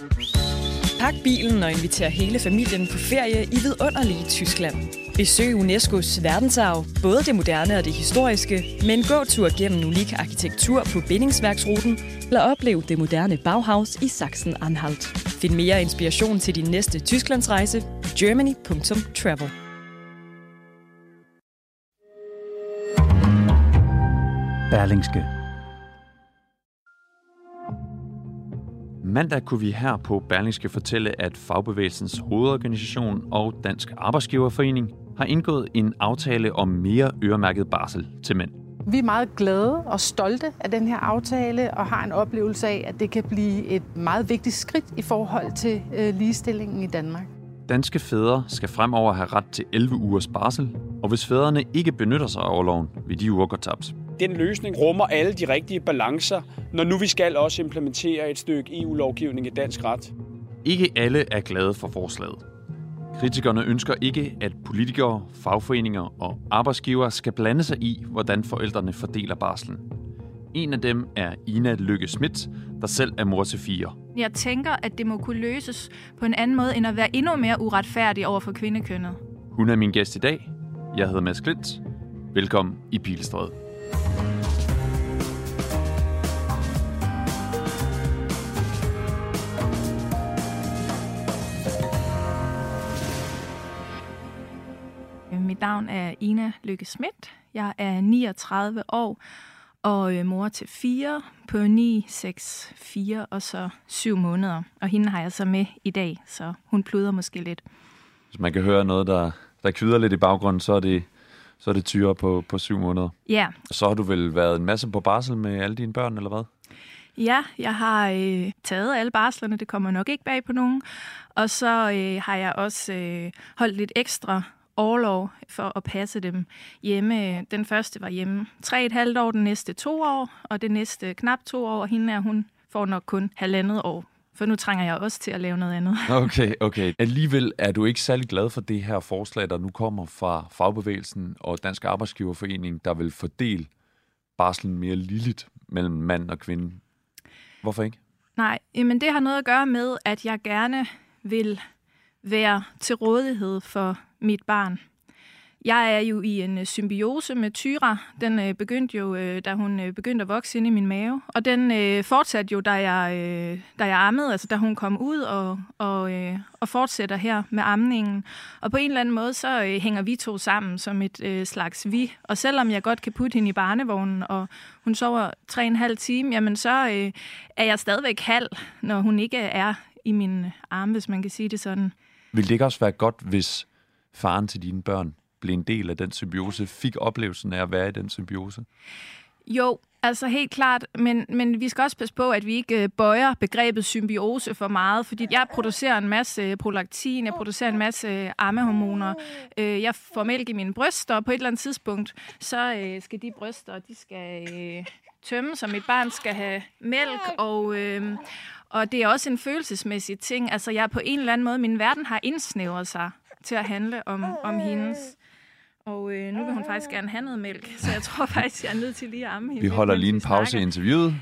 Pak bilen og inviter hele familien på ferie i vidunderlige Tyskland. Besøg UNESCO's verdensarv, både det moderne og det historiske, med en gåtur gennem unik arkitektur på bindingsværksruten, eller oplev det moderne Bauhaus i Sachsen-Anhalt. Find mere inspiration til din næste Tysklandsrejse på germany.travel. Berlingske. Mandag kunne vi her på Berlingske fortælle, at Fagbevægelsens Hovedorganisation og Dansk Arbejdsgiverforening har indgået en aftale om mere øremærket barsel til mænd. Vi er meget glade og stolte af den her aftale og har en oplevelse af, at det kan blive et meget vigtigt skridt i forhold til ligestillingen i Danmark. Danske fædre skal fremover have ret til 11 ugers barsel, og hvis fædrene ikke benytter sig af orloven, vil de uger gå tabt. Den løsning rummer alle de rigtige balancer, når nu vi skal også implementere et stykke EU-lovgivning i dansk ret. Ikke alle er glade for forslaget. Kritikerne ønsker ikke, at politikere, fagforeninger og arbejdsgivere skal blande sig i, hvordan forældrene fordeler barslen. En af dem er Ina Lykke Schmidt, der selv er mor til 4. Jeg tænker, at det må kunne løses på en anden måde, end at være endnu mere uretfærdig over for kvindekønnet. Hun er min gæst i dag. Jeg hedder Mads Klint. Velkommen i Pilestræde. Mit navn er Ina Lykke Schmidt. Jeg er 39 år og mor til 4 på 9, 6, 4 og så 7 måneder. Og hende har jeg så med i dag, så hun pluder måske lidt. Hvis man kan høre noget, der kvider lidt i baggrunden, så er det Tyre på 7 måneder. Ja. Så har du vel været en masse på barsel med alle dine børn, eller hvad? Ja, jeg har taget alle barslerne, det kommer nok ikke bag på nogen. Og så har jeg også holdt lidt ekstra orlov for at passe dem hjemme. Den første var hjemme 3,5 år, den næste 2 år, og det næste knap 2 år. Hun får nok kun 1,5 år, for nu trænger jeg også til at lave noget andet. Okay. Alligevel er du ikke særlig glad for det her forslag, der nu kommer fra Fagbevægelsen og Dansk Arbejdsgiverforening, der vil fordele barslen mere ligeligt mellem mand og kvinde. Hvorfor ikke? Nej, men det har noget at gøre med, at jeg gerne vil være til rådighed for mit barn. Jeg er jo i en symbiose med Tyra. Den begyndte jo, da hun begyndte at vokse inde i min mave. Og den fortsatte jo, da jeg ammede, altså da hun kom ud og fortsætter her med amningen. Og på en eller anden måde, så hænger vi to sammen som et slags vi. Og selvom jeg godt kan putte hende i barnevognen, og hun sover 3,5 timer, jamen så er jeg stadigvæk halv, når hun ikke er i min arme, hvis man kan sige det sådan. Vil det ikke også være godt, hvis faren til dine børn blev en del af den symbiose, fik oplevelsen af at være i den symbiose? Jo, altså helt klart, men vi skal også passe på, at vi ikke bøjer begrebet symbiose for meget, fordi jeg producerer en masse prolaktin, jeg producerer en masse ammehormoner, jeg får mælk i mine bryster, og på et eller andet tidspunkt, så skal de bryster, de skal tømmes, og mit barn skal have mælk, og det er også en følelsesmæssig ting. Altså jeg på en eller anden måde, min verden har indsnævret sig til at handle om hendes. Og nu vil hun faktisk gerne have noget mælk, så jeg tror faktisk, jeg er nødt til lige at amme hende. Vi holder lige en pause i interviewet.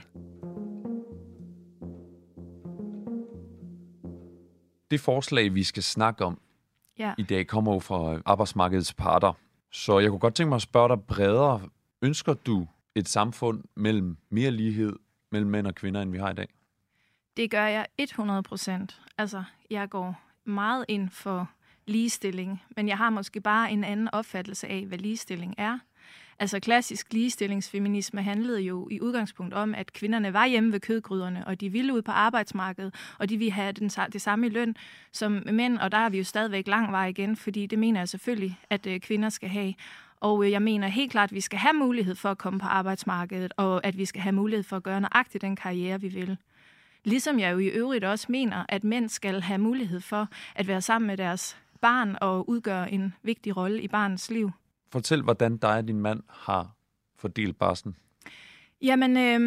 Det forslag, vi skal snakke om i dag, kommer jo fra arbejdsmarkedets parter. Så jeg kunne godt tænke mig at spørge dig bredere. Ønsker du et samfund mellem mere lighed mellem mænd og kvinder, end vi har i dag? Det gør jeg 100%. Altså, jeg går meget ind for ligestilling, men jeg har måske bare en anden opfattelse af, hvad ligestilling er. Altså klassisk ligestillingsfeminisme handlede jo i udgangspunkt om, at kvinderne var hjemme ved kødgryderne, og de ville ud på arbejdsmarkedet, og de ville have det samme i løn som mænd, og der er vi jo stadigvæk lang vej igen, fordi det mener jeg selvfølgelig, at kvinder skal have. Og jeg mener helt klart, at vi skal have mulighed for at komme på arbejdsmarkedet, og at vi skal have mulighed for at gøre nøjagtigt den karriere, vi vil. Ligesom jeg jo i øvrigt også mener, at mænd skal have mulighed for at være sammen med deres barn og udgøre en vigtig rolle i barnets liv. Fortæl, hvordan dig og din mand har fordelt barslen. Jamen,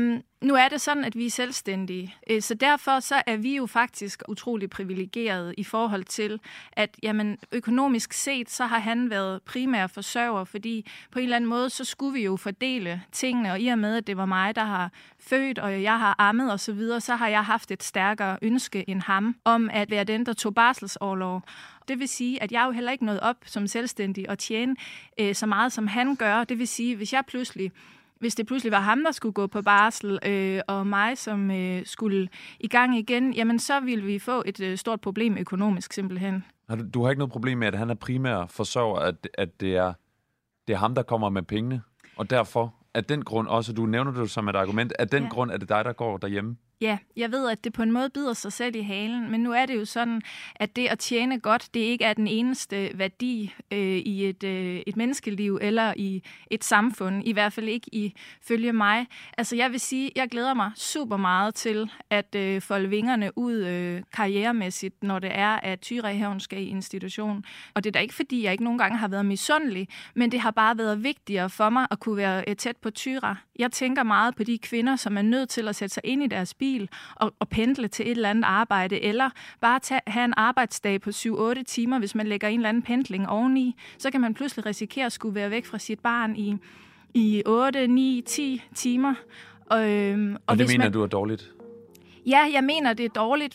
Nu er det sådan, at vi er selvstændige, så derfor så er vi jo faktisk utrolig privilegerede i forhold til, at jamen, økonomisk set, så har han været primær forsørger, fordi på en eller anden måde, så skulle vi jo fordele tingene, og i og med, at det var mig, der har født, og jeg har ammet og så videre, så har jeg haft et stærkere ønske end ham, om at være den, der tog barselsorlov. Det vil sige, at jeg er jo heller ikke nået op som selvstændig og tjene så meget, som han gør. Det vil sige, hvis det pludselig var ham, der skulle gå på barsel, og mig, som skulle i gang igen, jamen så ville vi få et stort problem økonomisk simpelthen. Du har ikke noget problem med, at han er primær forsørger, at det er ham, der kommer med pengene, og derfor, af den grund også, du nævner det som et argument, af den grund er det dig, der går derhjemme? Ja, jeg ved, at det på en måde bider sig selv i halen, men nu er det jo sådan, at det at tjene godt, det ikke er den eneste værdi i et menneskeliv eller i et samfund, i hvert fald ikke ifølge mig. Altså jeg vil sige, jeg glæder mig super meget til at folde vingerne ud karrieremæssigt, når det er, at Thyra skal i institution. Og det er da ikke, fordi jeg ikke nogen gange har været misundelig, men det har bare været vigtigere for mig at kunne være tæt på Thyra. Jeg tænker meget på de kvinder, som er nødt til at sætte sig ind i deres bil og pendle til et eller andet arbejde, eller bare have en arbejdsdag på 7-8 timer, hvis man lægger en eller anden pendling oveni, så kan man pludselig risikere at skulle være væk fra sit barn i 8, 9, 10 timer. Og det mener du er dårligt? Ja, jeg mener, det er dårligt,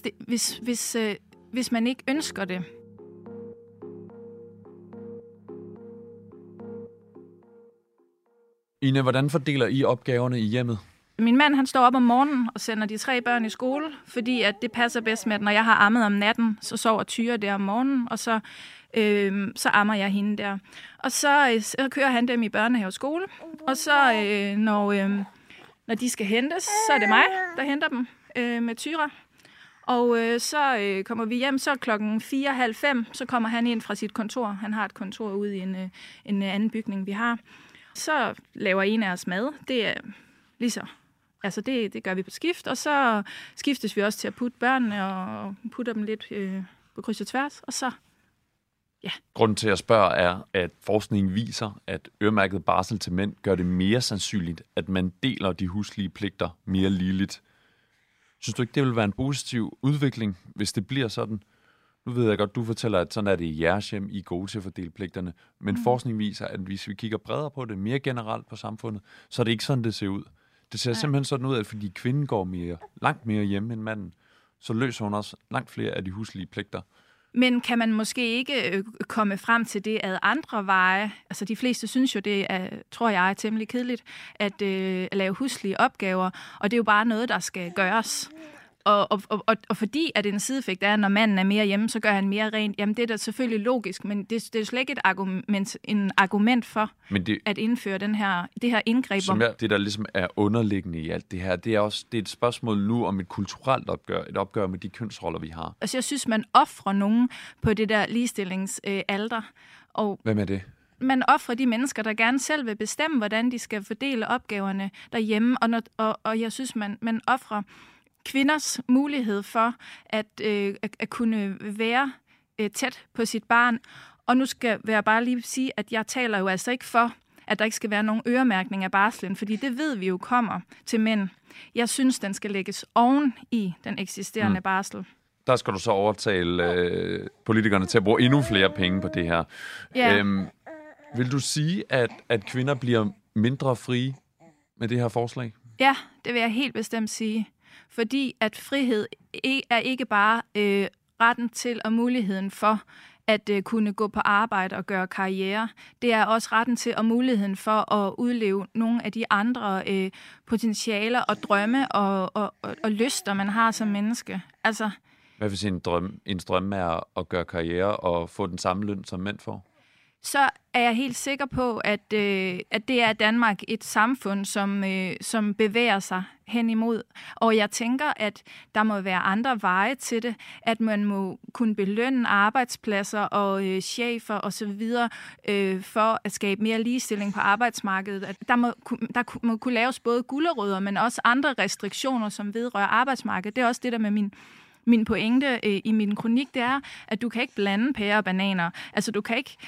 hvis man ikke ønsker det. Ina, hvordan fordeler I opgaverne i hjemmet? Min mand, han står op om morgenen og sender de 3 børn i skole, fordi at det passer bedst med, at når jeg har ammet om natten, så sover Thyra der om morgenen, og så ammer jeg hende der. Og så kører han dem i børnehave og skole, og så når de skal hentes, så er det mig, der henter dem med Thyra. Og så kommer vi hjem, så 4:30, så kommer han ind fra sit kontor. Han har et kontor ude i en anden bygning, vi har. Så laver en af os mad. Det er ligesom, altså det gør vi på skift, og så skiftes vi også til at putte børnene og putter dem lidt på kryds og tværs, og så, ja. Grunden til at spørge er, at forskningen viser, at øremærket barsel til mænd gør det mere sandsynligt, at man deler de huslige pligter mere ligeligt. Synes du ikke, det vil være en positiv udvikling, hvis det bliver sådan? Nu ved jeg godt, du fortæller, at sådan er det i jeres hjem, I er gode til at fordele pligterne. Men forskning viser, at hvis vi kigger bredere på det, mere generelt på samfundet, så er det ikke sådan, det ser ud. Det ser simpelthen sådan ud, at fordi kvinden går langt mere hjemme end manden, så løser hun også langt flere af de huslige pligter. Men kan man måske ikke komme frem til det ad andre veje? Altså de fleste synes jo, det er, tror jeg, er temmelig kedeligt at lave huslige opgaver, og det er jo bare noget, der skal gøres. Og fordi at en sideeffekt er, at når manden er mere hjemme, så gør han mere rent, jamen det er da selvfølgelig logisk, men det er slet ikke en argument for at indføre det her indgreb. Det, der ligesom er underliggende i alt det her, det er et spørgsmål nu om et kulturelt opgør, et opgør med de kønsroller, vi har. Altså jeg synes, man offrer nogen på det der ligestillingsalter. Hvem er det? Man offrer de mennesker, der gerne selv vil bestemme, hvordan de skal fordele opgaverne derhjemme, og jeg synes, man offrer kvinders mulighed for at kunne være tæt på sit barn. Og nu vil jeg bare lige sige, at jeg taler jo altså ikke for, at der ikke skal være nogen øremærkning af barslen, fordi det ved vi jo kommer til mænd. Jeg synes, den skal lægges oven i den eksisterende barsel. Der skal du så overtale politikerne til at bruge endnu flere penge på det her. Ja. Vil du sige, at kvinder bliver mindre frie med det her forslag? Ja, det vil jeg helt bestemt sige. Fordi at frihed er ikke bare retten til og muligheden for at kunne gå på arbejde og gøre karriere. Det er også retten til og muligheden for at udleve nogle af de andre potentialer og drømme og lyster, man har som menneske. Altså, hvad vil sige en drøm er at gøre karriere og få den samme løn, som mænd får? Så er jeg helt sikker på, at det er Danmark et samfund, som bevæger sig hen imod. Og jeg tænker, at der må være andre veje til det, at man må kunne belønne arbejdspladser og chefer osv. For at skabe mere ligestilling på arbejdsmarkedet. At der må kunne laves både gulerødder, men også andre restriktioner, som vedrører arbejdsmarkedet. Det er også det der med min pointe i min kronik, det er, at du kan ikke blande pærer og bananer. Altså, du kan ikke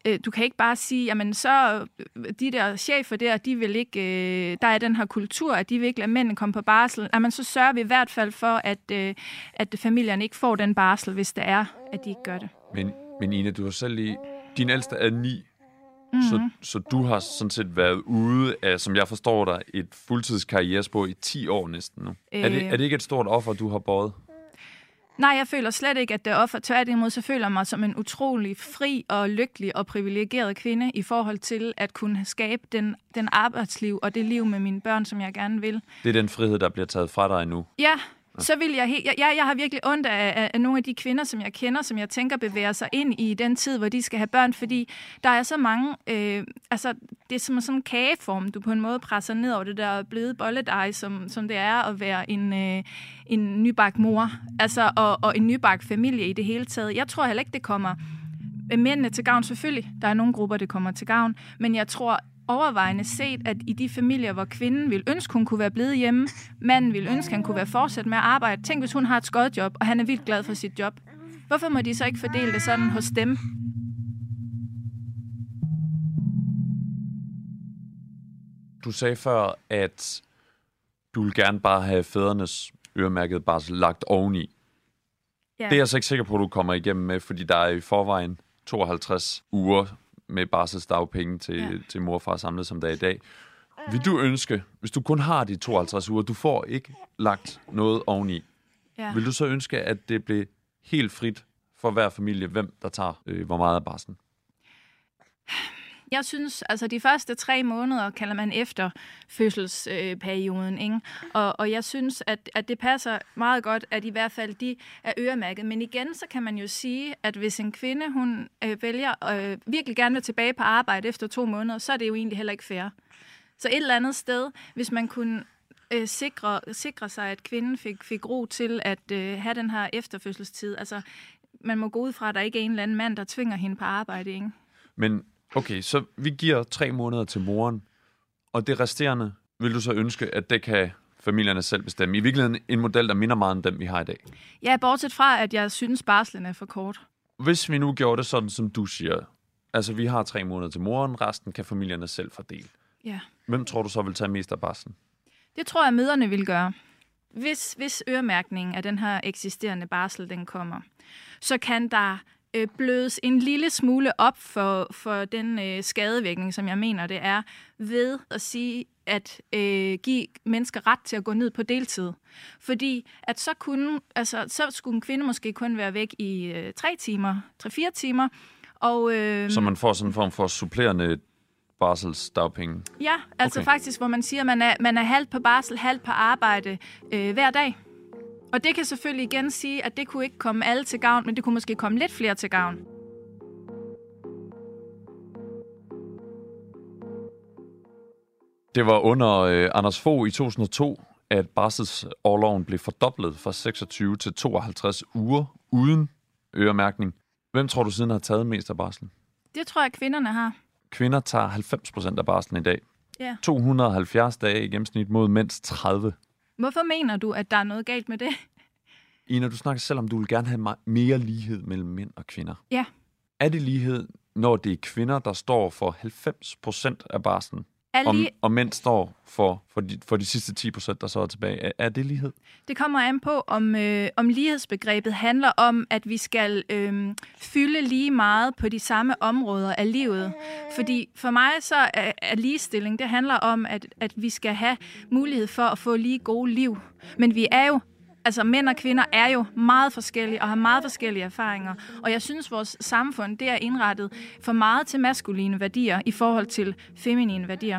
du kan ikke bare sige, jamen så de der chefer der, de vil ikke, der er den her kultur, at de vil ikke lade mændene komme på barsel. Jamen så sørger vi i hvert fald for, at familierne ikke får den barsel, hvis det er, at de ikke gør det. Men Ina, du har selv lige... Din ældste er 9, så du har sådan set været ude af, som jeg forstår dig, et fuldtidskarrierespor i 10 år næsten nu. Er det ikke et stort offer, du har båret? Nej, jeg føler slet ikke, at det er offer. Tværtimod, så føler jeg mig som en utrolig fri og lykkelig og privilegeret kvinde i forhold til at kunne skabe den arbejdsliv og det liv med mine børn, som jeg gerne vil. Det er den frihed, der bliver taget fra dig nu? Ja, så vil jeg har virkelig ondt af nogle af de kvinder, som jeg kender, som jeg tænker bevæger sig ind i den tid, hvor de skal have børn, fordi der er så mange, det er som sådan en kageform, du på en måde presser ned over det der bløde bolledej, som det er at være en nybagt mor, og en nybagt familie i det hele taget. Jeg tror heller ikke, det kommer mændene til gavn, selvfølgelig. Der er nogle grupper, det kommer til gavn, men jeg tror overvejende set, at i de familier, hvor kvinden vil ønske, hun kunne være blevet hjemme, manden vil ønske, han kunne være fortsat med at arbejde. Tænk, hvis hun har et skodjob, og han er vildt glad for sit job. Hvorfor må de så ikke fordele det sådan hos dem? Du sagde før, at du vil gerne bare have fædrenes øremærkede barsel lagt oveni. Ja. Det er jeg så ikke sikker på, at du kommer igennem med, fordi der er i forvejen 52 uger med barselsdagpenge til mor og far samlet, som der er i dag. Vil du ønske, hvis du kun har de 52 uger, du får ikke lagt noget oveni, vil du så ønske, at det bliver helt frit for hver familie, hvem der tager hvor meget af barslen? Jeg synes, de første 3 måneder kalder man efter fødselsperioden, ikke? Og jeg synes, at det passer meget godt, at i hvert fald de er øremærket. Men igen, så kan man jo sige, at hvis en kvinde, hun vælger virkelig gerne vil tilbage på arbejde efter 2 måneder, så er det jo egentlig heller ikke fair. Så et eller andet sted, hvis man kunne sikre sig, at kvinden fik ro til at have den her efterfødselstid. Man må gå ud fra, at der ikke er en eller anden mand, der tvinger hende på arbejde, ikke? Men okay, så vi giver 3 måneder til moren, og det resterende vil du så ønske, at det kan familierne selv bestemme. I virkeligheden en model, der minder meget om den, vi har i dag. Ja, bortset fra, at jeg synes, barslen er for kort. Hvis vi nu gjorde det sådan, som du siger, vi har 3 måneder til moren, resten kan familierne selv fordele. Ja. Hvem tror du så vil tage mest af barslen? Det tror jeg, mødrene vil gøre. Hvis øremærkningen af den her eksisterende barsel, den kommer, så kan der blødes en lille smule op for den skadevirkning, som jeg mener, det er, ved at sige, at give mennesker ret til at gå ned på deltid. Fordi at så skulle en kvinde måske kun være væk i 3-4 timer. Og, så man får sådan en form for supplerende barselsdagpenge? Ja, okay. Faktisk, hvor man siger, at man er halvt på barsel, halvt på arbejde hver dag. Og det kan selvfølgelig igen sige, at det kunne ikke komme alle til gavn, men det kunne måske komme lidt flere til gavn. Det var under Anders Fogh i 2002, at barselsorloven blev fordoblet fra 26 til 52 uger uden øremærkning. Hvem tror du siden har taget mest af barslen? Det tror jeg, kvinderne har. Kvinder tager 90% af barslen i dag. Ja. 270 dage i gennemsnit mod mænds 30. Hvorfor mener du, at der er noget galt med det? Ina, du snakker selv om, du vil gerne have mere lighed mellem mænd og kvinder. Ja. Er det lighed, når det er kvinder, der står for 90% af barslen, og mænd står for de sidste 10%, der så er tilbage? Er det lighed? Det kommer an på, om lighedsbegrebet handler om, at vi skal fylde lige meget på de samme områder af livet. Fordi for mig så er ligestilling, det handler om, at vi skal have mulighed for at få lige gode liv. Men vi er jo mænd og kvinder er jo meget forskellige og har meget forskellige erfaringer. Og jeg synes, vores samfund det er indrettet for meget til maskuline værdier i forhold til feminine værdier.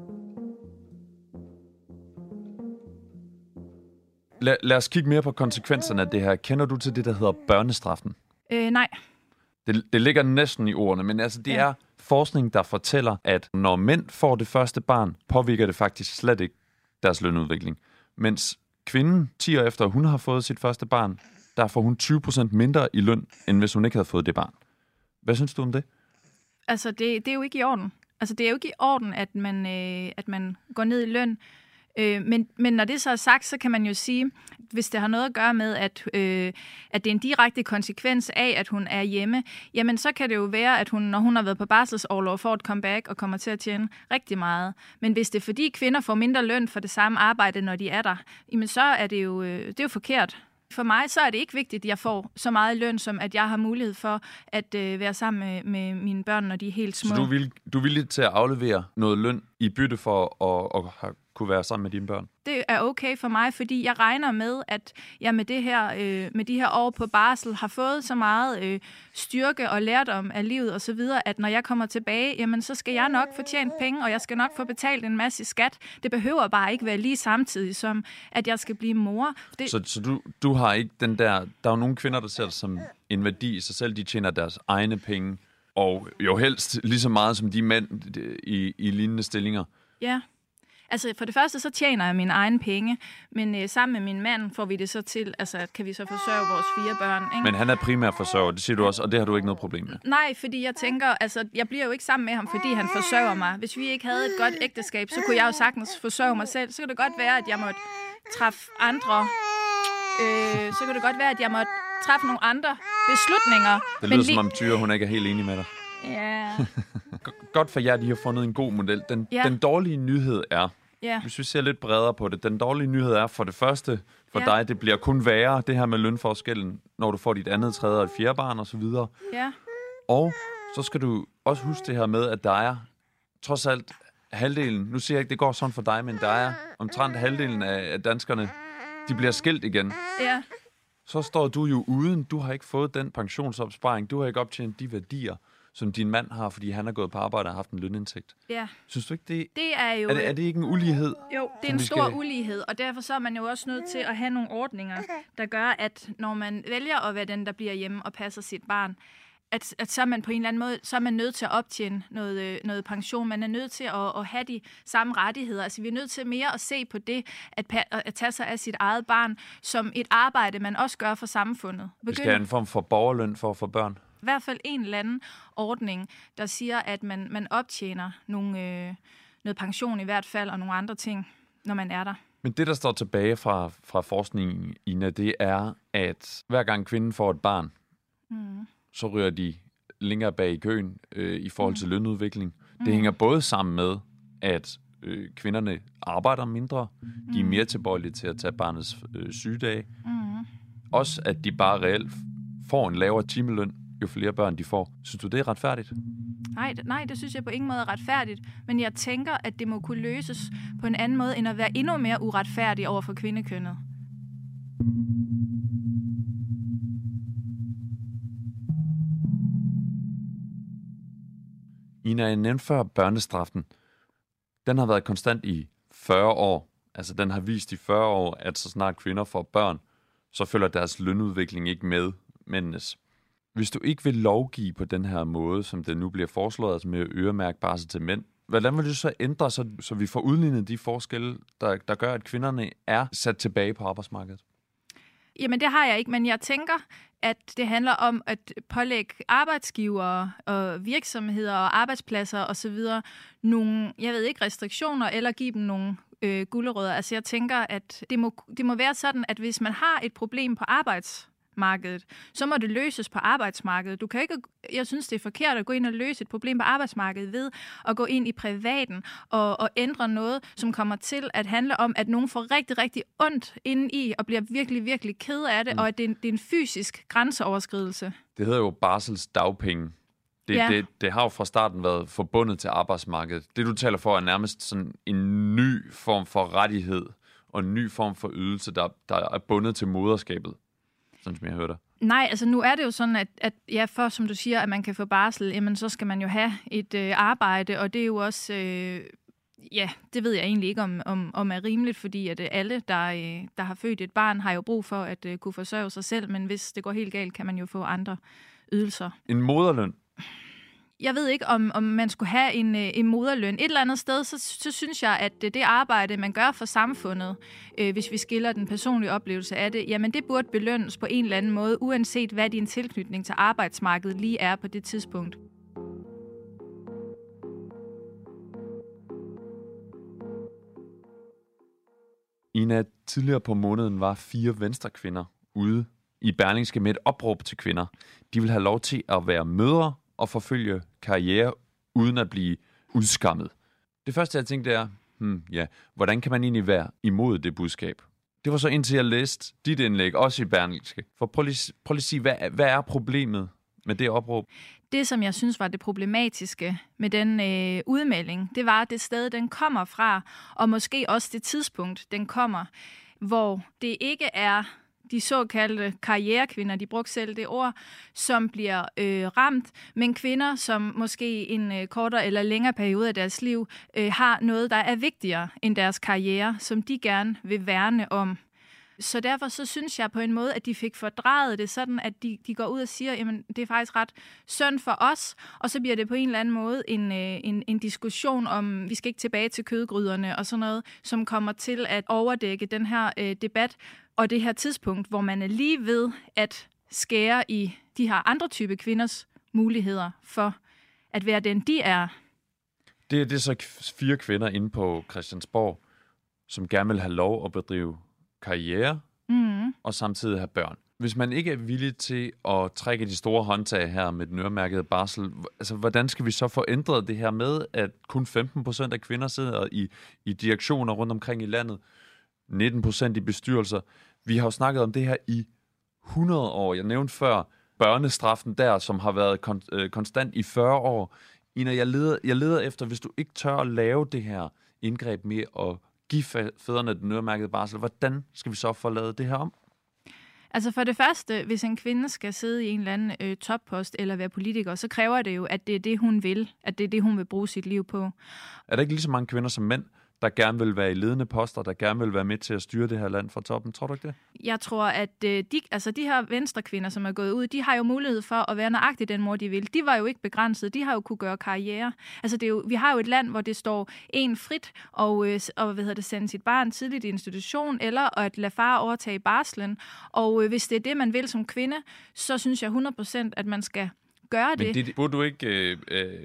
Lad os kigge mere på konsekvenserne af det her. Kender du til det, der hedder børnestraffen? Nej. Det ligger næsten i ordene, men det er forskning, der fortæller, at når mænd får det første barn, påvirker det faktisk slet ikke deres lønudvikling. Mens kvinden, 10 år efter hun har fået sit første barn, der får hun 20% mindre i løn, end hvis hun ikke havde fået det barn. Hvad synes du om det? Det er jo ikke i orden. Det er jo ikke i orden, at man går ned i løn Men når det så er sagt, så kan man jo sige, hvis det har noget at gøre med, at det er en direkte konsekvens af, at hun er hjemme, jamen så kan det jo være, at hun, når hun har været på barselsorlov, får et comeback og kommer til at tjene rigtig meget. Men hvis det er fordi kvinder får mindre løn for det samme arbejde, når de er der, jamen så er det jo forkert. For mig så er det ikke vigtigt, at jeg får så meget løn, som at jeg har mulighed for at være sammen med mine børn, når de er helt små. Så du er villig til at aflevere noget løn i bytte for at kunne være sammen med dine børn? Det er okay for mig, fordi jeg regner med, at jeg med de her år på barsel har fået så meget styrke og lærdom af livet osv., at når jeg kommer tilbage, jamen så skal jeg nok få tjent penge, og jeg skal nok få betalt en masse skat. Det behøver bare ikke være lige samtidig som, at jeg skal blive mor. Så du har ikke den der... Der er jo nogle kvinder, der ser det som en værdi i sig selv. De tjener deres egne penge, og jo helst lige så meget som de mænd i lignende stillinger. Ja. Altså for det første, så tjener jeg mine egne penge, men sammen med min mand får vi det så til, altså kan vi så forsørge vores 4 børn. Ikke? Men han er primært forsørger, det siger du også, og det har du ikke noget problem med? Nej, fordi jeg tænker, altså jeg bliver jo ikke sammen med ham, fordi han forsørger mig. Hvis vi ikke havde et godt ægteskab, så kunne jeg jo sagtens forsørge mig selv. Så kan det godt være, at jeg måtte træffe nogle andre beslutninger. Det lyder som om Tyre, hun ikke er helt enig med dig. Ja. Godt for jer, de har fundet en god model. Den dårlige nyhed er, hvis vi ser lidt bredere på det, den dårlige nyhed er for det første, for dig, det bliver kun værre, det her med lønforskellen, når du får dit andet, tredje og 4. barn og så videre. Ja. Og så skal du også huske det her med, at der er trods alt halvdelen, nu siger jeg ikke, det går sådan for dig, men der er omtrent halvdelen af danskerne, de bliver skilt igen. Ja. Så står du jo uden, du har ikke fået den pensionsopsparing, du har ikke optjent de værdier, som din mand har, fordi han har gået på arbejde og haft en lønindtægt. Ja. Synes du ikke, det er jo... Er det ikke en ulighed? Jo, det er en stor ulighed, og derfor så er man jo også nødt til at have nogle ordninger, der gør, at når man vælger at være den, der bliver hjemme og passer sit barn, at så er man på en eller anden måde, så er man nødt til at optjene noget pension. Man er nødt til at have de samme rettigheder. Altså vi er nødt til mere at se på det, at tage sig af sit eget barn, som et arbejde, man også gør for samfundet. Vi skal have en form for borgerløn for at få børn. I hvert fald en eller anden ordning, der siger, at man optjener noget pension i hvert fald, og nogle andre ting, når man er der. Men det, der står tilbage fra forskningen, Ina, det er, at hver gang kvinden får et barn, så ryger de længere bag i køen i forhold til lønudvikling. Det hænger både sammen med, at kvinderne arbejder mindre, de er mere tilbøjelige til at tage barnets sygedage. Også, at de bare reelt får en lavere timeløn, jo flere børn de får. Synes du, det er retfærdigt? Nej, det synes jeg på ingen måde er retfærdigt. Men jeg tænker, at det må kunne løses på en anden måde, end at være endnu mere uretfærdig over for kvindekønnet. Ina, jeg nævnte før børnestraffen. Den har været konstant i 40 år. Altså, den har vist i 40 år, at så snart kvinder får børn, så følger deres lønudvikling ikke med mændenes. Hvis du ikke vil lovgive på den her måde, som det nu bliver foreslået, altså med at øremærke barsel til mænd, hvordan vil du så ændre, så vi får udlignet de forskelle, der gør, at kvinderne er sat tilbage på arbejdsmarkedet? Jamen, det har jeg ikke, men jeg tænker, at det handler om at pålægge arbejdsgivere og virksomheder og arbejdspladser osv. nogle, jeg ved ikke, restriktioner, eller give dem nogle gulerødder. Altså, jeg tænker, at det må være sådan, at hvis man har et problem på arbejdsmarkedet, så må det løses på arbejdsmarkedet. Du kan ikke, jeg synes, det er forkert at gå ind og løse et problem på arbejdsmarkedet ved at gå ind i privaten og ændre noget, som kommer til at handle om, at nogen får rigtig, rigtig ondt indeni og bliver virkelig, virkelig ked af det, og at det er en fysisk grænseoverskridelse. Det hedder jo barselsdagpenge. Det har jo fra starten været forbundet til arbejdsmarkedet. Det, du taler for, er nærmest sådan en ny form for rettighed og en ny form for ydelse, der er bundet til moderskabet, sådan som jeg hørte. Nej, altså nu er det jo sådan, at ja, for som du siger, at man kan få barsel, jamen så skal man jo have et arbejde, og det er jo også, ja, det ved jeg egentlig ikke om er rimeligt, fordi at alle, der har født et barn, har jo brug for at kunne forsørge sig selv, men hvis det går helt galt, kan man jo få andre ydelser. En moderløn? Jeg ved ikke, om man skulle have en moderløn. Et eller andet sted, så synes jeg, at det arbejde, man gør for samfundet, hvis vi skiller den personlige oplevelse af det, jamen det burde belønnes på en eller anden måde, uanset hvad din tilknytning til arbejdsmarkedet lige er på det tidspunkt. Ina, tidligere på måneden var 4 venstrekvinder ude i Berlingske med et opråb til kvinder. De vil have lov til at være mødre og forfølge karriere uden at blive udskammet. Det første, jeg tænkte, er, hvordan kan man egentlig være imod det budskab? Det var så indtil jeg læste dit indlæg, også i Berlingske. For prøv lige at sige, hvad er problemet med det opråb? Det, som jeg synes var det problematiske med den udmelding, det var det sted, den kommer fra, og måske også det tidspunkt, den kommer, hvor det ikke er de såkaldte karrierekvinder, de brugte selv det ord, som bliver ramt, men kvinder, som måske en kortere eller længere periode af deres liv har noget, der er vigtigere end deres karriere, som de gerne vil værne om. Så derfor så synes jeg på en måde, at de fik fordrejet det sådan, at de går ud og siger, jamen det er faktisk ret synd for os, og så bliver det på en eller anden måde en diskussion om, vi skal ikke tilbage til kødgryderne og sådan noget, som kommer til at overdække den her debat, og det her tidspunkt, hvor man er lige ved at skære i de her andre type kvinders muligheder for at være den, de er. Det er så 4 kvinder inde på Christiansborg, som gerne vil have lov at bedrive karriere og samtidig have børn. Hvis man ikke er villig til at trække de store håndtag her med den øremærkede barsel, altså hvordan skal vi så få ændret det her med, at kun 15% af kvinder sidder i direktioner rundt omkring i landet, 19% i bestyrelser. Vi har jo snakket om det her i 100 år. Jeg nævnte før børnestraffen der, som har været konstant i 40 år. Ina, jeg leder efter, hvis du ikke tør at lave det her indgreb med at give fædrene den øremærkede barsel, hvordan skal vi så få lavet det her om? Altså for det første, hvis en kvinde skal sidde i en eller anden toppost eller være politiker, så kræver det jo, at det er det, hun vil. At det er det, hun vil bruge sit liv på. Er der ikke lige så mange kvinder som mænd, der gerne vil være i ledende poster, der gerne vil være med til at styre det her land fra toppen? Tror du ikke det? Jeg tror, at de her venstrekvinder, som er gået ud, de har jo mulighed for at være nøjagtigt den mor, de vil. De var jo ikke begrænset. De har jo kunne gøre karriere. Altså vi har jo et land, hvor det står en frit og sende sit barn tidligt i institution, eller at lade far overtage barslen. Og hvis det er det, man vil som kvinde, så synes jeg 100%, at man skal gøre det. Men det burde du ikke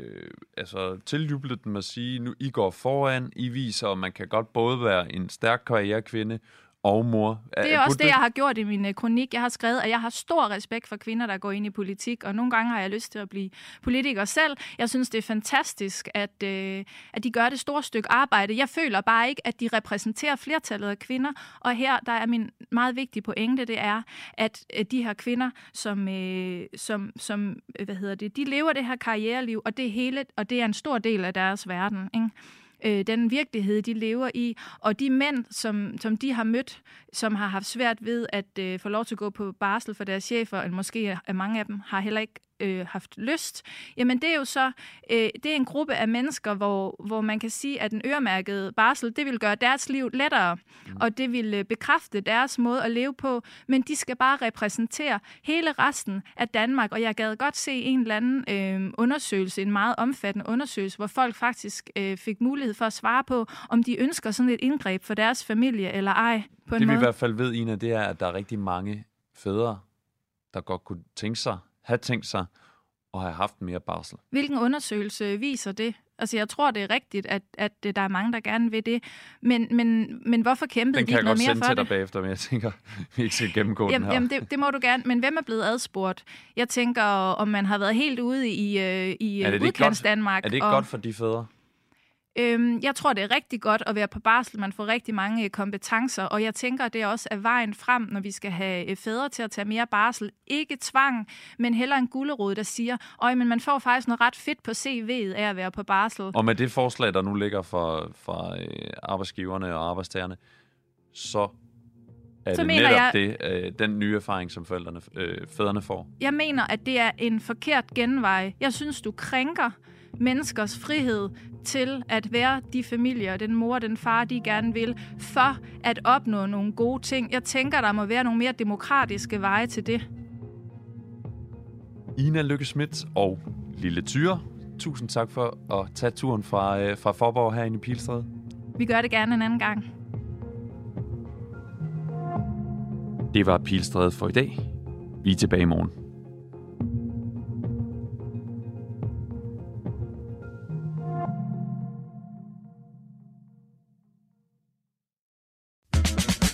tiljuble dem at sige, nu I går foran, I viser, at man kan godt både være en stærk karrierekvinde og mor. Det er også det, jeg har gjort i min kronik. Jeg har skrevet, at jeg har stor respekt for kvinder, der går ind i politik, og nogle gange har jeg lyst til at blive politiker selv. Jeg synes, det er fantastisk, at de gør det store stykke arbejde. Jeg føler bare ikke, at de repræsenterer flertallet af kvinder, og her der er min meget vigtige pointe, det er, at de her kvinder, de lever det her karriereliv, og det er en stor del af deres verden, ikke? Den virkelighed, de lever i, og de mænd, som de har mødt, som har haft svært ved at få lov til at gå på barsel for deres chefer, eller måske mange af dem har heller ikke haft lyst, jamen det er jo så det er en gruppe af mennesker, hvor man kan sige, at den øremærkede barsel, det vil gøre deres liv lettere, og det vil bekræfte deres måde at leve på, men de skal bare repræsentere hele resten af Danmark, og jeg gad godt se en eller anden undersøgelse, en meget omfattende undersøgelse, hvor folk faktisk fik mulighed for at svare på, om de ønsker sådan et indgreb for deres familie eller ej. Det vi i hvert fald ved, Ina, det er, at der er rigtig mange fædre, der godt kunne have tænkt sig at have haft mere barsel. Hvilken undersøgelse viser det? Altså, jeg tror, det er rigtigt, at der er mange, der gerne vil det. Men hvorfor kæmpede de ikke noget mere for det? Den kan jeg godt sende til dig bagefter, men jeg tænker, vi ikke skal gennemgå den her. Jamen, det må du gerne. Men hvem er blevet adspurgt? Jeg tænker, om man har været helt ude i udkants-Danmark. Er det ikke godt for de fædre? Jeg tror, det er rigtig godt at være på barsel. Man får rigtig mange kompetencer, og jeg tænker, at det også er vejen frem, når vi skal have fædre til at tage mere barsel. Ikke tvang, men hellere en gulerod, der siger, men man får faktisk noget ret fedt på CV'et af at være på barsel. Og med det forslag, der nu ligger fra arbejdsgiverne og arbejdstagerne, så er det netop den nye erfaring, som fædrene får. Jeg mener, at det er en forkert genvej. Jeg synes, du krænker menneskers frihed til at være de familier, den mor og den far, de gerne vil, for at opnå nogle gode ting. Jeg tænker, der må være nogle mere demokratiske veje til det. Ina Lykke-Schmidt og Lille Thyre, tusind tak for at tage turen fra Faaborg herinde i Pilestræde. Vi gør det gerne en anden gang. Det var Pilestræde for i dag. Vi er tilbage i morgen.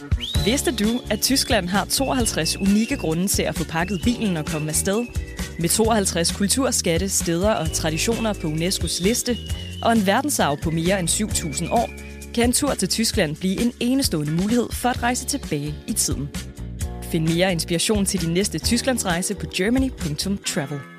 Vidste du, at Tyskland har 52 unikke grunde til at få pakket bilen og komme afsted? Med 52 kulturskatte, steder og traditioner på UNESCO's liste og en verdensarv på mere end 7.000 år, kan en tur til Tyskland blive en enestående mulighed for at rejse tilbage i tiden. Find mere inspiration til din næste Tysklandsrejse på germany.travel.